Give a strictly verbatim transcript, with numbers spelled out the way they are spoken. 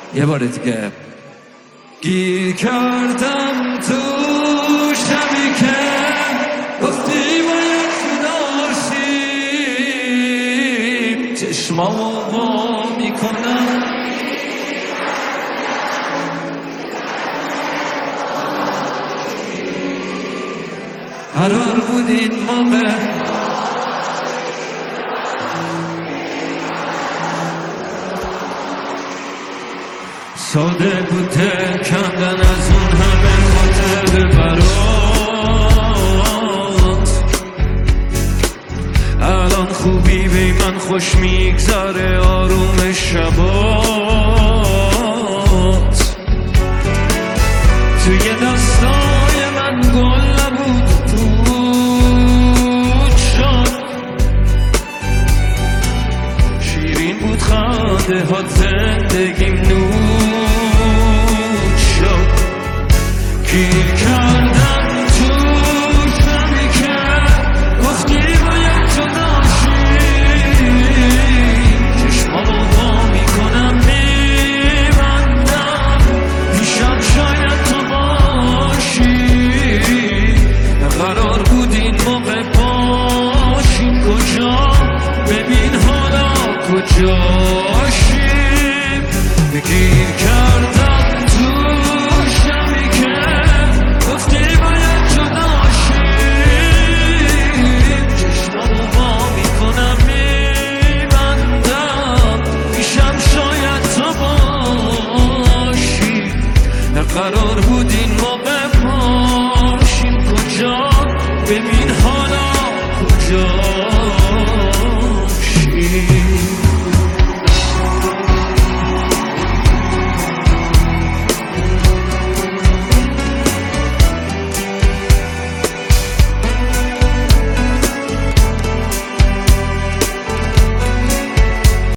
یه بار دیگه. گیر کردم تو شبی که گفتی باید جداشیم، چشمامو وا میکنم قرار بود این موقع ساده بوده کندن از اون همه خاطر برات. الان خوبی بی من خوش میگذره آروم شبات. توی دستای من گل نبود بود شد، شیرین بود خنده ها زندگیم نور شد. گیر کردم تو شبی که گفتی باید جداشیم، چشمامو وا میکنم میبندم پیشم شاید تو باشی. قرار بود این موقع باشیم کجا، ببین حالا کجاشیم. بگیر